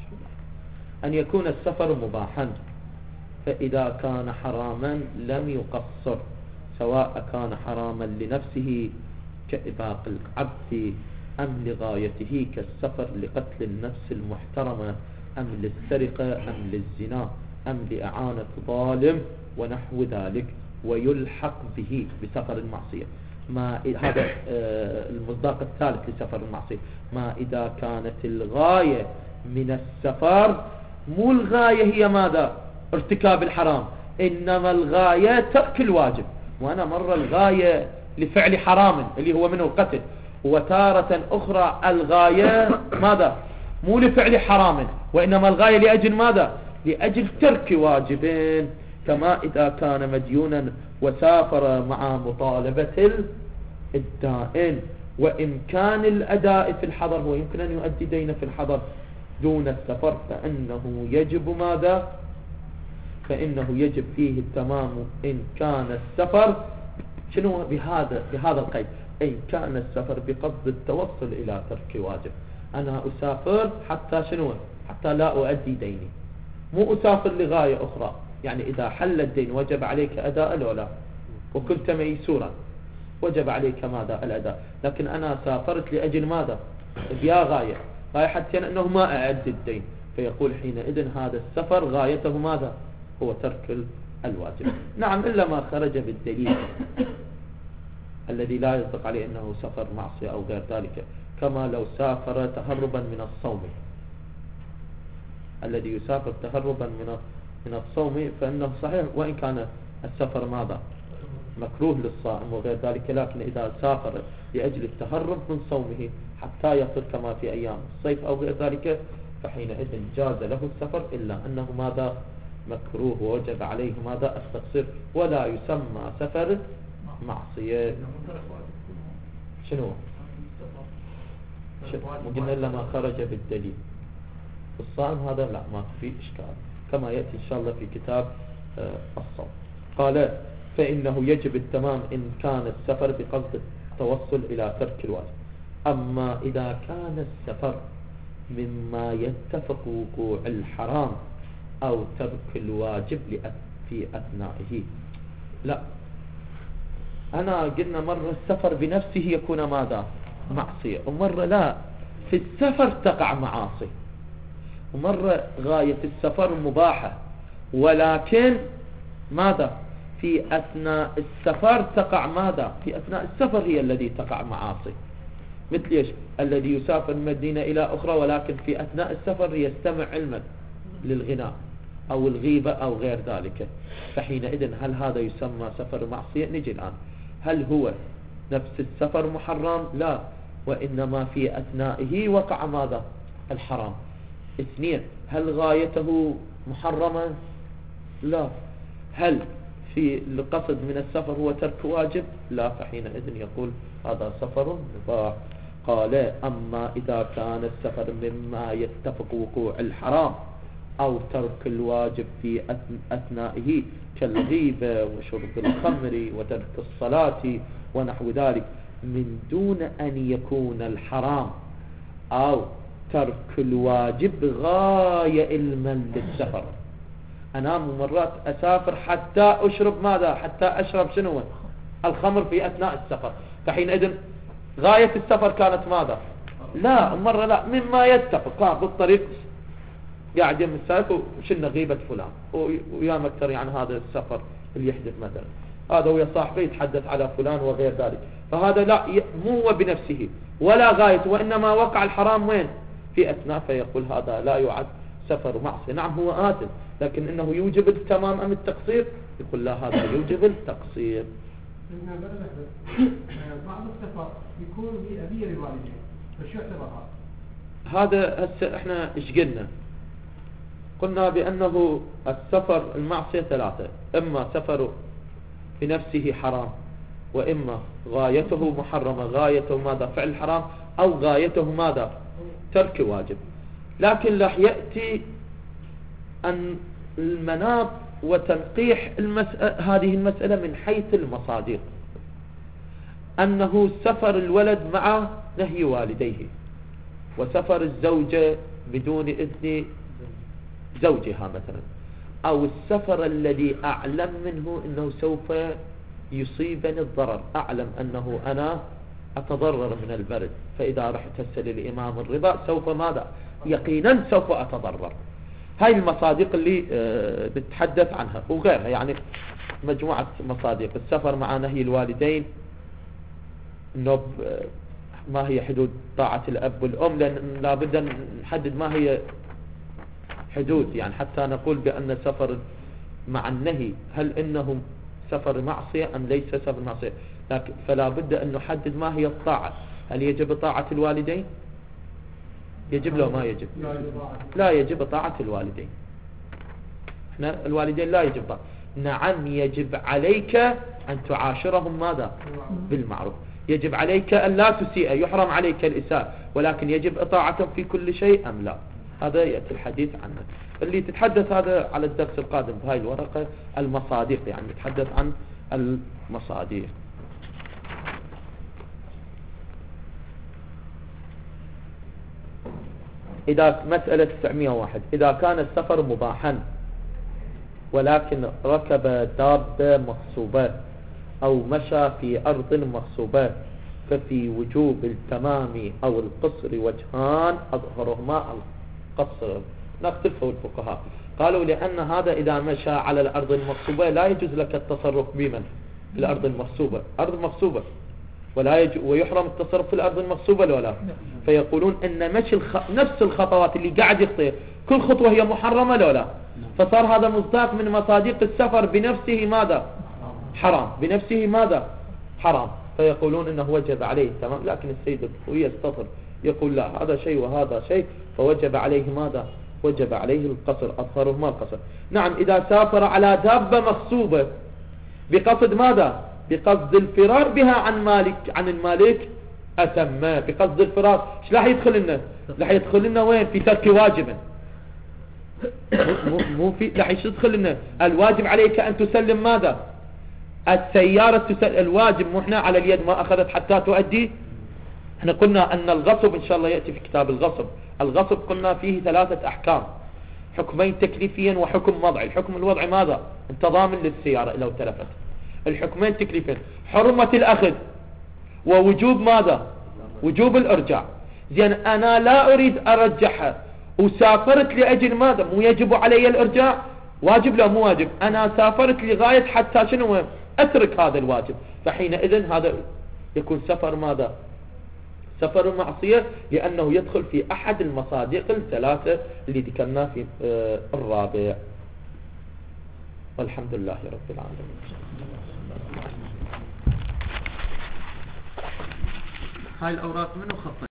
أن يكون السفر مباحا، فإذا كان حراما لم يقصر، سواء كان حراما لنفسه كإباق العبد أم لغايته كالسفر لقتل النفس المحترمة أم للسرقة أم للزنا أم لإعانة ظالم ونحو ذلك، ويلحق به بسفر المعصية. ما هذا المصداق الثالث لسفر المعصية، ما إذا كانت الغاية من السفر مو الغاية هي ماذا؟ ارتكاب الحرام، إنما الغاية ترك الواجب. وأنا مرة الغاية لفعل حرام اللي هو منه القتل، وتارة أخرى الغاية ماذا؟ مو لفعل حرام، وإنما الغاية لأجل ماذا؟ لأجل ترك واجبين، كما إذا كان مديونا وسافر مع مطالبة الدائن وإمكان الأداء في الحضر، ويمكن أن يؤدي دينه في الحضر دون السفر، فإنه يجب ماذا؟ فإنه يجب فيه التمام إن كان السفر شنو بهذا بهذا القيد، إن كان السفر بقصد التوصل إلى ترك واجب. أنا أسافر حتى شنو؟ حتى لا أؤدي ديني، مو أسافر لغاية أخرى. يعني إذا حل الدين وجب عليك أداء الأولى وكنت ميسورا وجب عليك ماذا؟ الأداء. لكن أنا سافرت لأجل ماذا؟ بيا غاية غاية حتى أنه ما أعد الدين، فيقول حينئذ هذا السفر غايته ماذا؟ هو ترك الواجب. نعم، إلا ما خرج بالدليل الذي لا يصدق عليه أنه سفر معصية أو غير ذلك، كما لو سافر تهربا من الصوم. الذي يسافر تهربا من من الصوم فإنه صحيح وإن كان السفر ماذا؟ مكروه للصائم وغير ذلك، لكن إذا سافر لأجل التهرب من صومه حتى يصل كما في أيام الصيف أو غير ذلك، فحينئذ جاز له السفر، إلا أنه ماذا؟ مكروه، ووجب عليه ماذا؟ التقصير، ولا يسمى سفر معصية. شنو؟ قلنا إلا ما خرج بالدليل. الصائم هذا لا، ما في إشكال، كما يأتي إن شاء الله في كتاب الصوم. قال فإنه يجب التمام إن كان السفر بقصد التوصل إلى ترك الواجب. أما إذا كان السفر مما يتفق وقوع الحرام أو ترك الواجب في أثنائه، لا، أنا قلنا مرة السفر بنفسه يكون ماذا؟ معصية، ومرة لا، في السفر تقع معاصي، ومرة غاية السفر مباحة، ولكن ماذا؟ في أثناء السفر تقع ماذا؟ في أثناء السفر هي الذي تقع معاصي. مثل إيش؟ الذي يسافر من مدينة إلى أخرى ولكن في أثناء السفر يستمع علما للغناء أو الغيبة أو غير ذلك، فحينئذ هل هذا يسمى سفر معصية؟ نجي الآن، هل هو نفس السفر محرم؟ لا، وإنما في أثنائه وقع ماذا؟ الحرام. اثنين، هل غايته محرمة؟ لا. هل في القصد من السفر هو ترك واجب؟ لا، فحينئذ يقول هذا سفر مباح. قال أما إذا كان السفر مما يتفق وقوع الحرام أو ترك الواجب في أثنائه كالغيبة وشرب الخمر وترك الصلاة ونحو ذلك، من دون أن يكون الحرام أو ترك الواجب غاية المن للسفر. أنا مرات أسافر حتى أشرب ماذا؟ حتى أشرب شنو؟ الخمر في أثناء السفر، فحينئذ غاية السفر كانت ماذا؟ لا، مرة لا، مما يتفق، كان بالطريق قاعد يم السائق وشلنا غيبة فلان ويام أكثر يعني هذا السفر اللي يحدث مثلا، هذا ويا صاحبه يتحدث على فلان وغير ذلك، فهذا لا، مو هو بنفسه ولا غاية، وإنما وقع الحرام وين؟ في أثناء، فيقول هذا لا يعد سفر معصية. نعم هو آثم، لكن إنه يوجب التمام أم التقصير؟ يقول لا، هذا يوجب التقصير. بعض السفر يكون بأبي الوالدين، فشو يعتبر هذا؟ هسه احنا ايش قلنا؟ قلنا بأنه السفر المعصية ثلاثة، إما سفر بنفسه حرام وإما غايته محرمة، غايته ماذا؟ فعل حرام، أو غايته ماذا؟ ترك واجب. لكن راح يأتي أن المناط وتنقيح المسألة، هذه المسألة من حيث المصادر، أنه سفر الولد مع نهي والديه، وسفر الزوجة بدون إذن زوجها مثلا، أو السفر الذي أعلم منه أنه سوف يصيبني الضرر، أعلم أنه أنا أتضرر من البرد، فإذا رحت أسأل الإمام الرضا سوف ماذا؟ يقينا سوف أتضرر. هاي المصادق اللي أه نتحدث عنها وغيرها، يعني مجموعة مصادق. السفر مع نهي الوالدين، أنه ما هي حدود طاعة الأب والأم، لأن لابد أن نحدد ما هي حدود، يعني حتى نقول بأن سفر مع النهي هل إنه سفر معصية أم ليس سفر معصية، لكن فلا بد أن نحدد ما هي الطاعة. هل يجب طاعة الوالدين؟ يجب لو ما يجب؟ لا يجب طاعة الوالدين. احنا الوالدين لا يجب طاعة. نعم يجب عليك أن تعاشرهم ماذا؟ بالمعروف. يجب عليك أن لا تسيء، يحرم عليك الإساءة، ولكن يجب إطاعتهم في كل شيء أم لا؟ هذا يأتي الحديث عنه، اللي تتحدث هذا على الدرس القادم بهاي الورقة المصادق، يعني نتحدث عن المصادق. إذا مسألة تسعمائة وواحد، إذا كان السفر مباحا ولكن ركب دابة مغصوبة أو مشى في أرض مغصوبة، ففي وجوب التمام أو القصر وجهان، أظهرهما القصر. نختلفه الفقهاء، قالوا لأن هذا إذا مشى على الأرض المغصوبة لا يجوز لك التصرف بمن؟ في الأرض المغصوبة، أرض مغصوبة، ولا يج... ويحرم التصرف في الأرض المغصوبة ولا لا؟ فيقولون إن مشي الخ... نفس الخطوات اللي قاعد يخطي كل خطوة هي محرمة ولا لا؟ فصار هذا مصداق من مصادق السفر بنفسه ماذا؟ حرام، بنفسه ماذا؟ حرام. فيقولون إنه وجب عليه تمام، لكن السيد الخوي يستطر يقول لا، هذا شيء وهذا شيء، فوجب عليه ماذا؟ وجب عليه القصر، أظهرهما القصر. نعم إذا سافر على دابة مغصوبة بقصد ماذا؟ بقصد الفرار بها عن مالك، عن المالك أتم، بقصد الفرار. ايش راح يدخل لنا؟ راح يدخل لنا وين؟ في ترك واجب، مو مو في راح يدخل لنا الواجب عليك أن تسلم ماذا؟ السيارة تسلم، الواجب مو احنا على اليد ما أخذت حتى تؤدي. احنا قلنا أن الغصب إن شاء الله يأتي في كتاب الغصب، الغصب قلنا فيه ثلاثة أحكام، حكمين تكليفيا وحكم وضعي. الحكم الوضعي ماذا؟ انت ضامن للسيارة لو تلفت. الحكمين تكليفيا حرمة الأخذ ووجوب ماذا؟ وجوب الإرجاع. زين أنا لا أريد أرجعها وسافرت لأجل ماذا؟ مو يجب علي الإرجاع؟ واجب لا مو واجب؟ أنا سافرت لغاية حتى شنو؟ أترك هذا الواجب، فحينئذ هذا يكون سفر ماذا؟ سفر المعصية، لأنه يدخل في أحد المصادق الثلاثة اللي ذكرنا في الرابع. والحمد لله رب العالمين. هاي الأوراق منو خطأ؟